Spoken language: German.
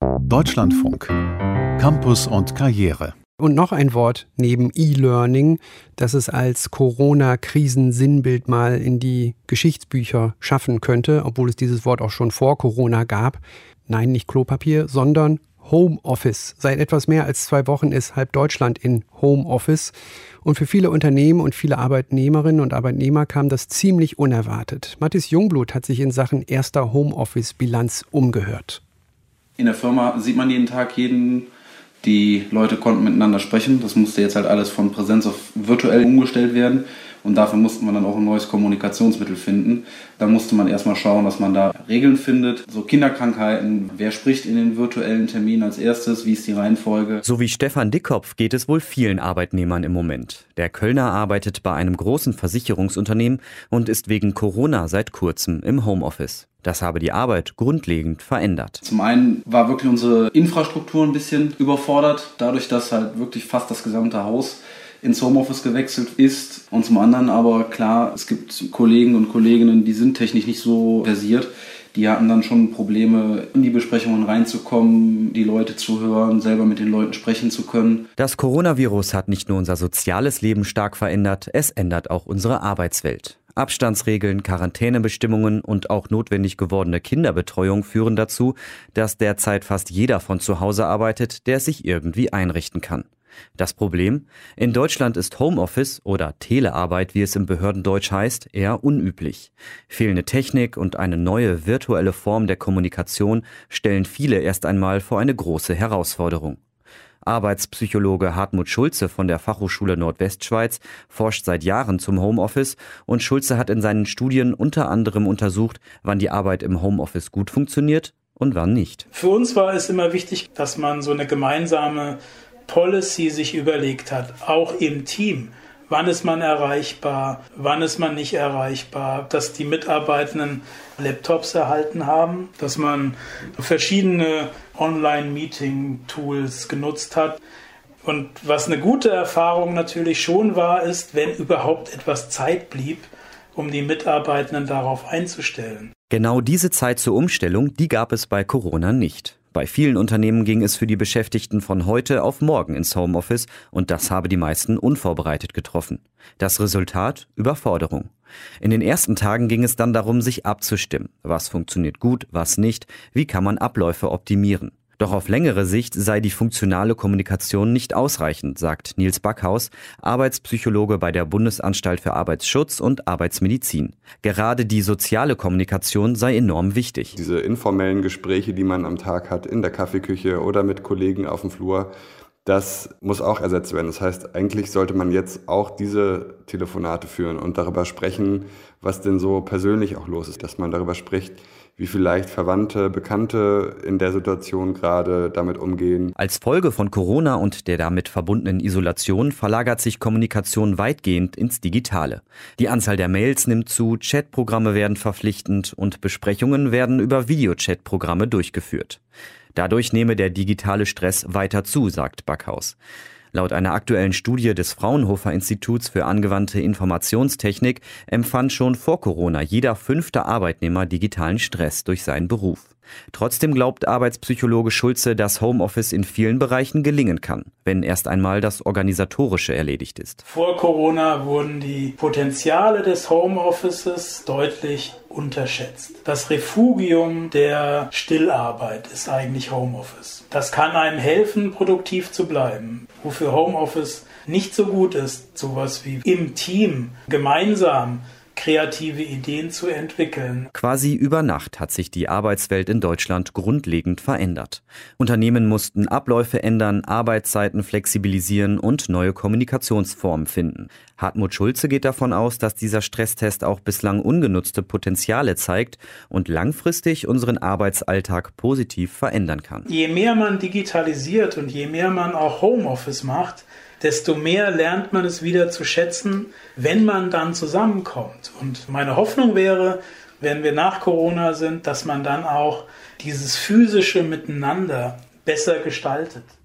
Deutschlandfunk. Campus und Karriere. Und noch ein Wort neben E-Learning, das es als Corona-Krisen-Sinnbild mal in die Geschichtsbücher schaffen könnte, obwohl es dieses Wort auch schon vor Corona gab. Nein, nicht Klopapier, sondern Homeoffice. Seit etwas mehr als 2 Wochen ist halb Deutschland in Homeoffice. Und für viele Unternehmen und viele Arbeitnehmerinnen und Arbeitnehmer kam das ziemlich unerwartet. Mathis Jungblut hat sich in Sachen erster Homeoffice-Bilanz umgehört. In der Firma sieht man jeden Tag jeden. Die Leute konnten miteinander sprechen. Das musste jetzt halt alles von Präsenz auf virtuell umgestellt werden. Und dafür mussten wir dann auch ein neues Kommunikationsmittel finden. Da musste man erstmal schauen, dass man da Regeln findet. So Kinderkrankheiten, wer spricht in den virtuellen Terminen als erstes, wie ist die Reihenfolge. So wie Stefan Dickkopf geht es wohl vielen Arbeitnehmern im Moment. Der Kölner arbeitet bei einem großen Versicherungsunternehmen und ist wegen Corona seit kurzem im Homeoffice. Das habe die Arbeit grundlegend verändert. Zum einen war wirklich unsere Infrastruktur ein bisschen überfordert, dadurch, dass halt wirklich fast das gesamte Haus ins Homeoffice gewechselt ist. Und zum anderen aber klar, es gibt Kollegen und Kolleginnen, die sind technisch nicht so versiert. Die hatten dann schon Probleme, in die Besprechungen reinzukommen, die Leute zu hören, selber mit den Leuten sprechen zu können. Das Coronavirus hat nicht nur unser soziales Leben stark verändert, es ändert auch unsere Arbeitswelt. Abstandsregeln, Quarantänebestimmungen und auch notwendig gewordene Kinderbetreuung führen dazu, dass derzeit fast jeder von zu Hause arbeitet, der es sich irgendwie einrichten kann. Das Problem? In Deutschland ist Homeoffice oder Telearbeit, wie es im Behördendeutsch heißt, eher unüblich. Fehlende Technik und eine neue virtuelle Form der Kommunikation stellen viele erst einmal vor eine große Herausforderung. Arbeitspsychologe Hartmut Schulze von der Fachhochschule Nordwestschweiz forscht seit Jahren zum Homeoffice und Schulze hat in seinen Studien unter anderem untersucht, wann die Arbeit im Homeoffice gut funktioniert und wann nicht. Für uns war es immer wichtig, dass man so eine gemeinsame Policy sich überlegt hat, auch im Team. Wann ist man erreichbar, wann ist man nicht erreichbar, dass die Mitarbeitenden Laptops erhalten haben, dass man verschiedene Online-Meeting-Tools genutzt hat. Und was eine gute Erfahrung natürlich schon war, ist, wenn überhaupt etwas Zeit blieb, um die Mitarbeitenden darauf einzustellen. Genau diese Zeit zur Umstellung, die gab es bei Corona nicht. Bei vielen Unternehmen ging es für die Beschäftigten von heute auf morgen ins Homeoffice und das habe die meisten unvorbereitet getroffen. Das Resultat? Überforderung. In den ersten Tagen ging es dann darum, sich abzustimmen. Was funktioniert gut, was nicht? Wie kann man Abläufe optimieren? Doch auf längere Sicht sei die funktionale Kommunikation nicht ausreichend, sagt Nils Backhaus, Arbeitspsychologe bei der Bundesanstalt für Arbeitsschutz und Arbeitsmedizin. Gerade die soziale Kommunikation sei enorm wichtig. Diese informellen Gespräche, die man am Tag hat, in der Kaffeeküche oder mit Kollegen auf dem Flur, das muss auch ersetzt werden. Das heißt, eigentlich sollte man jetzt auch diese Telefonate führen und darüber sprechen, was denn so persönlich auch los ist. Dass man darüber spricht, wie vielleicht Verwandte, Bekannte in der Situation gerade damit umgehen. Als Folge von Corona und der damit verbundenen Isolation verlagert sich Kommunikation weitgehend ins Digitale. Die Anzahl der Mails nimmt zu, Chatprogramme werden verpflichtend und Besprechungen werden über Videochatprogramme durchgeführt. Dadurch nehme der digitale Stress weiter zu, sagt Backhaus. Laut einer aktuellen Studie des Fraunhofer Instituts für angewandte Informationstechnik empfand schon vor Corona jeder 5. Arbeitnehmer digitalen Stress durch seinen Beruf. Trotzdem glaubt Arbeitspsychologe Schulze, dass Homeoffice in vielen Bereichen gelingen kann, wenn erst einmal das Organisatorische erledigt ist. Vor Corona wurden die Potenziale des Homeoffices deutlich unterschätzt. Das Refugium der Stillarbeit ist eigentlich Homeoffice. Das kann einem helfen, produktiv zu bleiben. Wofür Homeoffice nicht so gut ist, sowas wie im Team gemeinsam kreative Ideen zu entwickeln. Quasi über Nacht hat sich die Arbeitswelt in Deutschland grundlegend verändert. Unternehmen mussten Abläufe ändern, Arbeitszeiten flexibilisieren und neue Kommunikationsformen finden. Hartmut Schulze geht davon aus, dass dieser Stresstest auch bislang ungenutzte Potenziale zeigt und langfristig unseren Arbeitsalltag positiv verändern kann. Je mehr man digitalisiert und je mehr man auch Homeoffice macht, desto mehr lernt man es wieder zu schätzen, wenn man dann zusammenkommt. Und meine Hoffnung wäre, wenn wir nach Corona sind, dass man dann auch dieses physische Miteinander besser gestaltet.